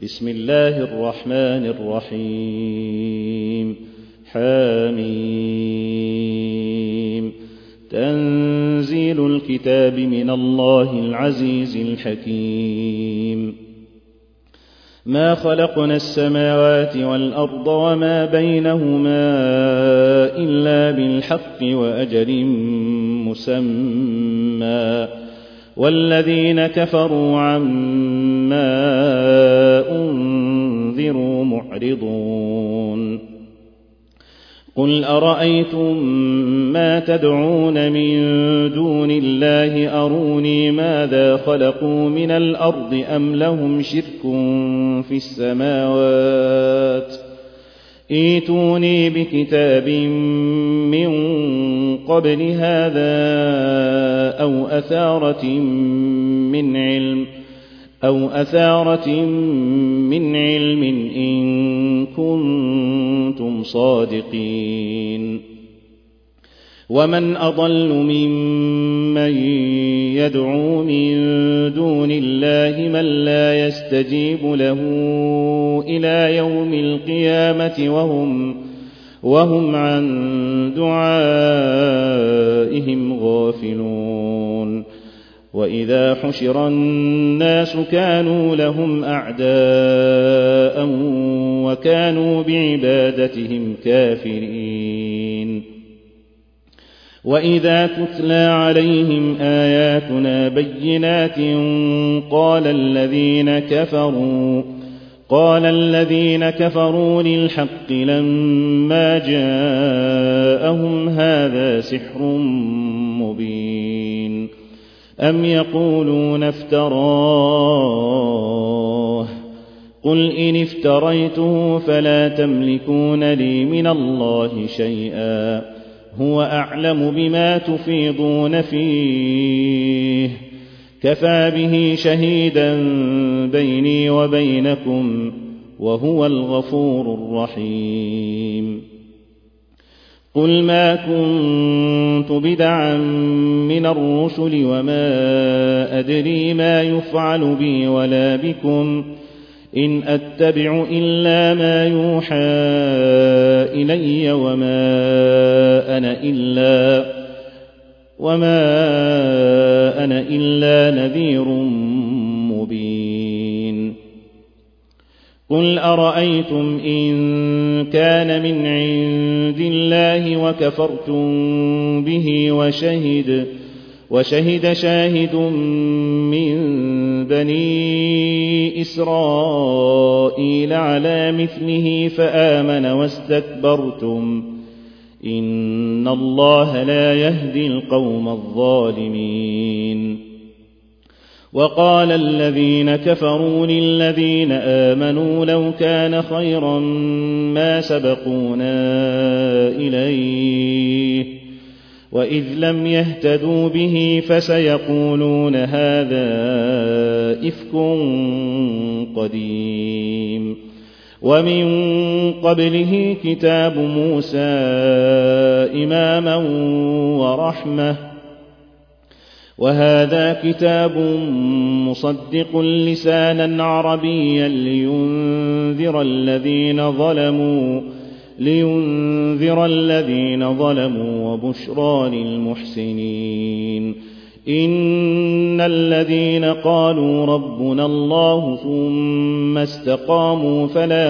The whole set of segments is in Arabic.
بسم الله الرحمن الرحيم حميم تنزيل الكتاب من الله العزيز الحكيم ما خلقنا السماوات والأرض وما بينهما إلا بالحق وأجل مسمى والذين كفروا عما أنذروا معرضون قل أرأيتم ما تدعون من دون الله أروني ماذا خلقوا من الأرض أم لهم شرك في السماوات ائتوني بكتاب من قبل هذا أو أثارة من علم إن كنتم صادقين ومن أضل ممن يدعو من دون الله من لا يستجيب له إلى يوم القيامة وهم عن دعائهم غافلون وإذا حشر الناس كانوا لهم أعداء وكانوا بعبادتهم كافرين وإذا تتلى عليهم آياتنا بينات قال الذين كفروا للحق لما جاءهم هذا سحر مبين أم يقولون افتراه قل إن افتريته فلا تملكون لي من الله شيئا هو أعلم بما تفيضون فيه كفى به شهيدا بيني وبينكم وهو الغفور الرحيم قل ما كنت بدعا من الرسل وما أدري ما يفعل بي ولا بكم إن أتبع إلا ما يوحى إلي وما أنا إلا نذير مبين قل أرأيتم إن كان من عند الله وكفرتم به وشهد شاهد من بني إسرائيل على مثله فآمن واستكبرتم إن الله لا يهدي القوم الظالمين وقال الذين كفروا للذين آمنوا لو كان خيرا ما سبقونا إليه وإذ لم يهتدوا به فسيقولون هذا إفك قديم ومن قبله كتاب موسى إماما ورحمة وهذا كتاب مصدق لسانا عربيا لينذر الذين ظلموا وبشرى للمحسنين إن الذين قالوا ربنا الله ثم استقاموا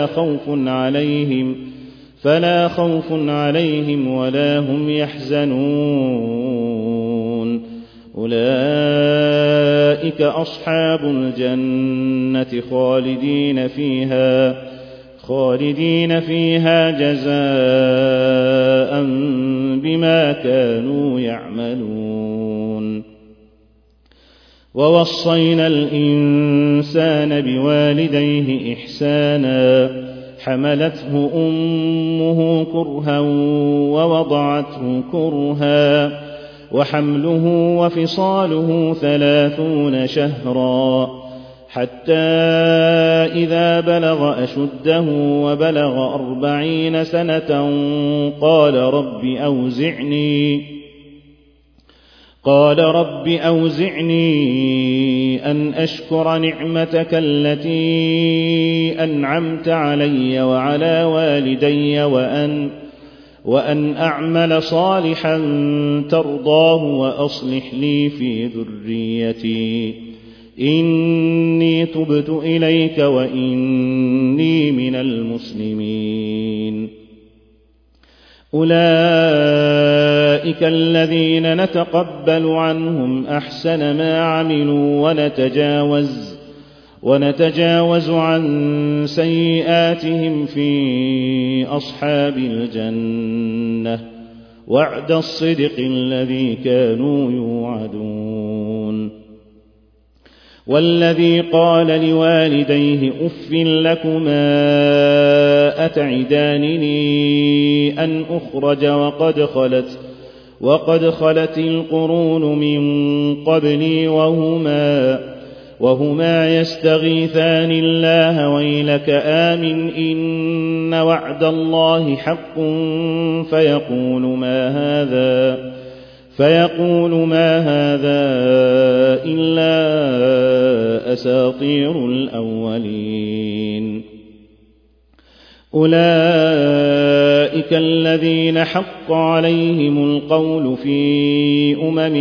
فلا خوف عليهم ولا هم يحزنون أولئك أصحاب الجنة خالدين فيها جزاء بما كانوا يعملون ووصينا الإنسان بوالديه إحسانا حملته أمه كرها ووضعته كرها وحمله وفصاله 30 شهرا حتى إذا بلغ أشده وبلغ 40 سنة قال رب أوزعني أن أشكر نعمتك التي أنعمت علي وعلى والدي وأن أعمل صالحا ترضاه وأصلح لي في ذريتي إني تبت إليك وإني من المسلمين. أولئك الذين نتقبل عنهم أحسن ما عملوا ونتجاوز عن سيئاتهم في أصحاب الجنة وعد الصدق الذي كانوا يوعدون. والذي قال لوالديه أف لكما أتعدانني أن أخرج وقد خلت القرون من قبلي وهما يستغيثان الله ويلك آمن إن وعد الله حق فيقول ما هذا إلا أساطير الأولين. أولئك الذين حق عليهم القول في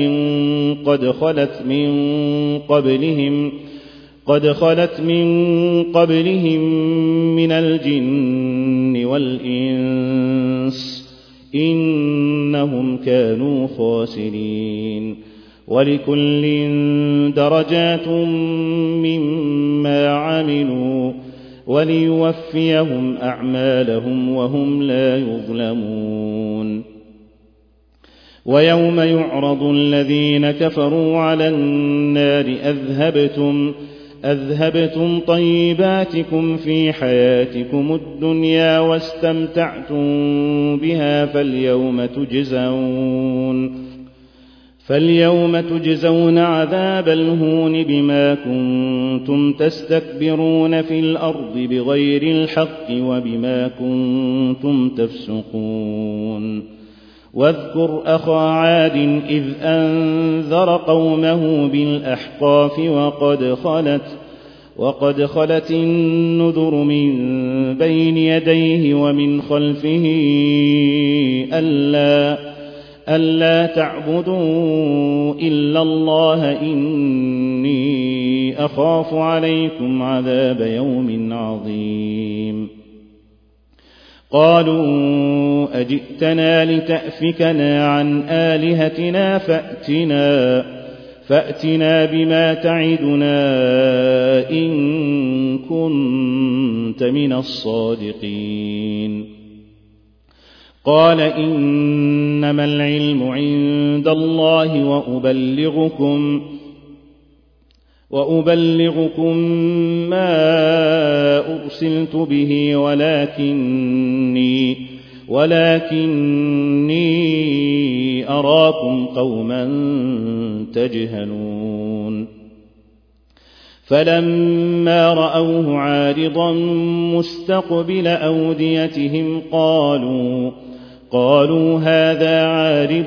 قد خلت من قبلهم من الجن والإنس إنهم كانوا خاسرين. ولكل درجات مما عملوا وليوفيهم أعمالهم وهم لا يظلمون. ويوم يعرض الذين كفروا على النار أذهبتم طيباتكم في حياتكم الدنيا واستمتعتم بها فاليوم تجزون عذاب الهون بما كنتم تستكبرون في الأرض بغير الحق وبما كنتم تفسقون. واذكر أخا عاد إذ أنذر قومه بالأحقاف وقد خلت النذر من بين يديه ومن خلفه ألا تعبدوا إلا الله إني أخاف عليكم عذاب يوم عظيم. قالوا أجئتنا لتأفكنا عن آلهتنا فأتنا بما تعدنا إن كنت من الصادقين. قال إنما العلم عند الله وأبلغكم ما أرسلت به ولكني أراكم قوما تجهلون. فلما رأوه عارضا مستقبل أوديتهم قالوا هذا عارض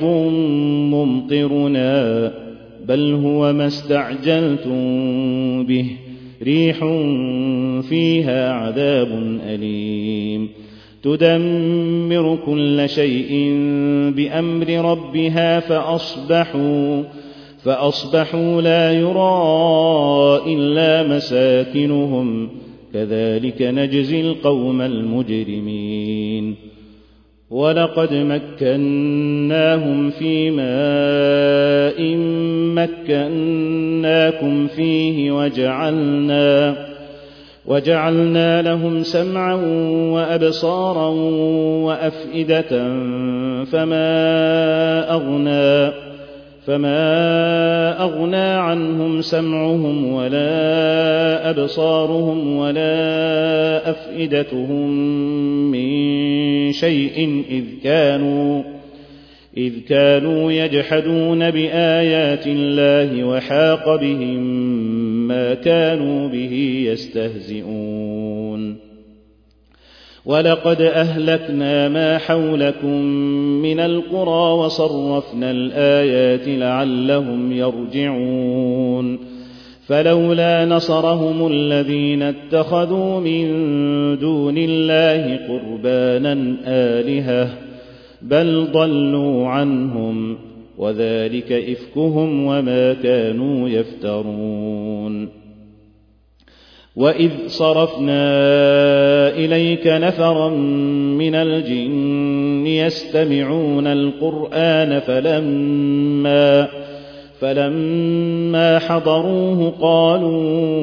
ممطرنا بل هو ما استعجلتم به ريح فيها عذاب أليم تدمر كل شيء بأمر ربها فأصبحوا لا يرى إلا مساكنهم كذلك نجزي القوم المجرمين. ولقد مكناهم في ماء مكناكم فيه وجعلنا لهم سمعا وأبصارا وأفئدة فما أغنى عنهم سمعهم ولا أبصارهم ولا أفئدتهم من شيء إذ كانوا يجحدون بآيات الله وحاق بهم ما كانوا به يستهزئون. ولقد أهلكنا ما حولكم من القرى وصرفنا الآيات لعلهم يرجعون. فلولا نصرهم الذين اتخذوا من دون الله قربانا آلهة بل ضلوا عنهم وذلك إفكهم وما كانوا يفترون. وإذ صرفنا إليك نفرا من الجن يستمعون القرآن فلما حضروه قالوا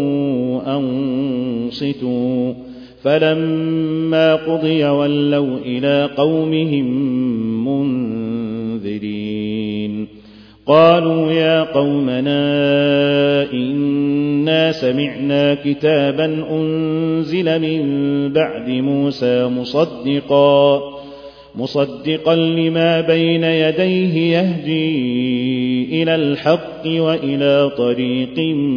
أنصتوا فلما قضي ولوا إلى قومهم منذرين. قالوا يا قومنا إنا سمعنا كتابا أنزل من بعد موسى مصدقا لما بين يديه يهدي إلى الحق وإلى طريق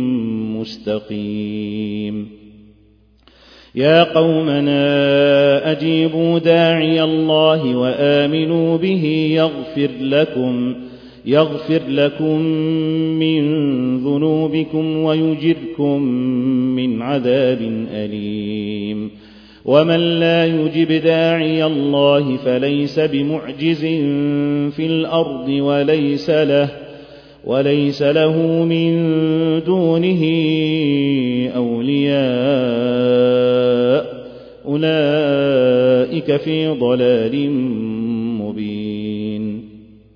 مستقيم. يا قومنا أجيبوا داعي الله وآمنوا به يغفر لكم من ذنوبكم ويجركم من عذاب أليم. ومن لا يجب داعي الله فليس بمعجز في الأرض وليس له من دونه أولياء أولئك في ضلال مبين.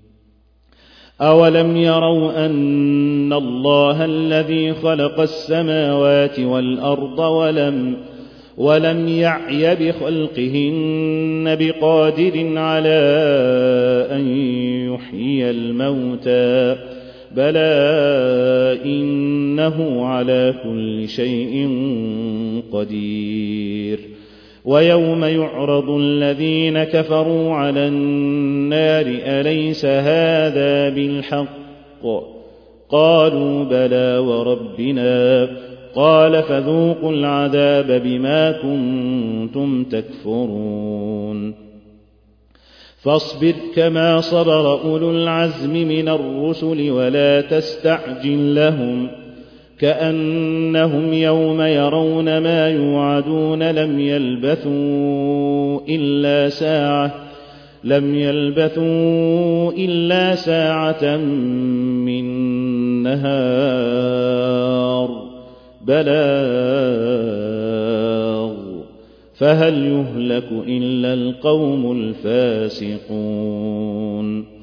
أولم يروا أن الله الذي خلق السماوات والأرض ولم يعي بخلقهن بقادر على أن يحيي الموتى بلى إنه على كل شيء قدير. ويوم يعرض الذين كفروا على النار أليس هذا بالحق قالوا بلى وربنا قال فذوقوا العذاب بما كنتم تكفرون. فاصبر كما صبر أولو العزم من الرسل ولا تستعجل لهم كأنهم يوم يرون ما يوعدون لم يلبثوا إلا ساعة من نهار بلاغ فهل يهلك إلا القوم الفاسقون.